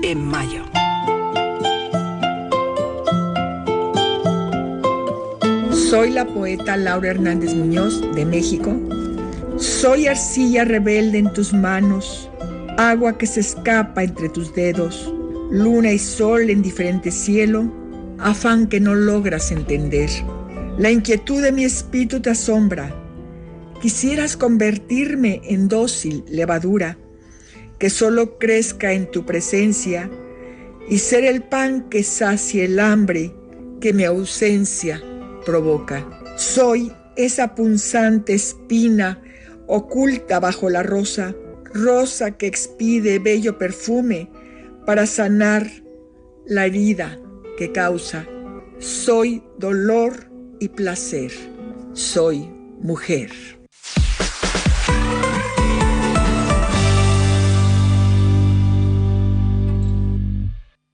en mayo. Soy la poeta Laura Hernández Muñoz, de México. Soy arcilla rebelde en tus manos, agua que se escapa entre tus dedos, luna y sol en diferente cielo, afán que no logras entender. La inquietud de mi espíritu te asombra. Quisieras convertirme en dócil levadura, que solo crezca en tu presencia, y ser el pan que sacie el hambre que mi ausencia provoca. Soy esa punzante espina oculta bajo la rosa, rosa que expide bello perfume para sanar la herida que causa. Soy dolor y placer. Soy mujer.